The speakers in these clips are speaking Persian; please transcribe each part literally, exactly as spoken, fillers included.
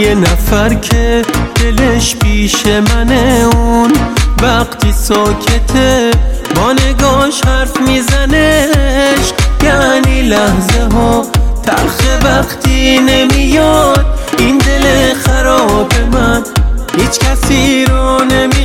یه نفر که دلش پیش منه، اون وقتی ساکته با نگاش حرف میزنش، یعنی لحظه ها تلخه وقتی نمیاد. این دل خراب من هیچ کسی رو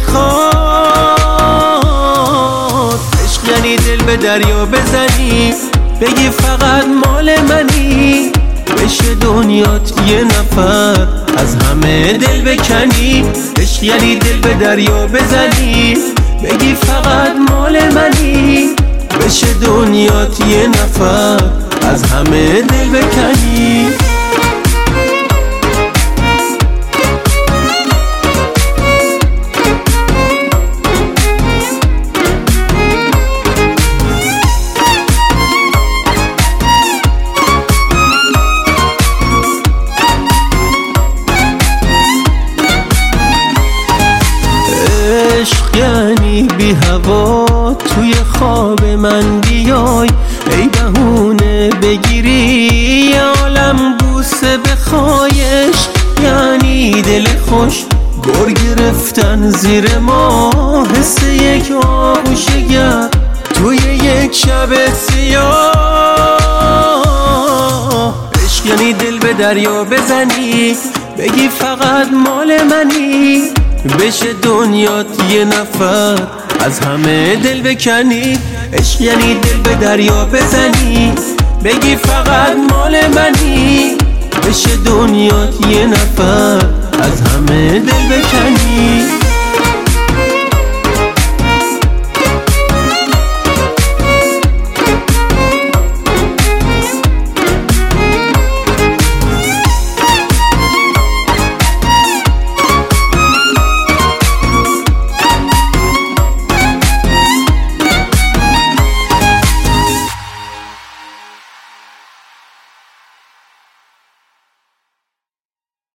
نمیخواد. عشق یعنی دل به دریا بزنی، بگی فقط مال منی، بشه دنیات یه نفر از همه دل بکنی. عشق یعنی دل به دریا بزنی، بگی فقط مال منی، بشه دنیات یه نفر از همه دل بکنی. عشق یعنی بی هوا توی خواب من بیای، ای بهونه بگیری عالم بوسه بخوایش. یعنی دل خوش گر گرفتن زیر ما، حس یک آغوشه گر توی یک شب سیاه. عشق یعنی دل به دریا بزنی، بگی فقط مال منی، بشه دنیات یه نفر از همه دل بکنی. عشق یعنی دل به دریا بزنی، بگی فقط مال منی، بشه دنیات یه نفر از همه دل بکنی.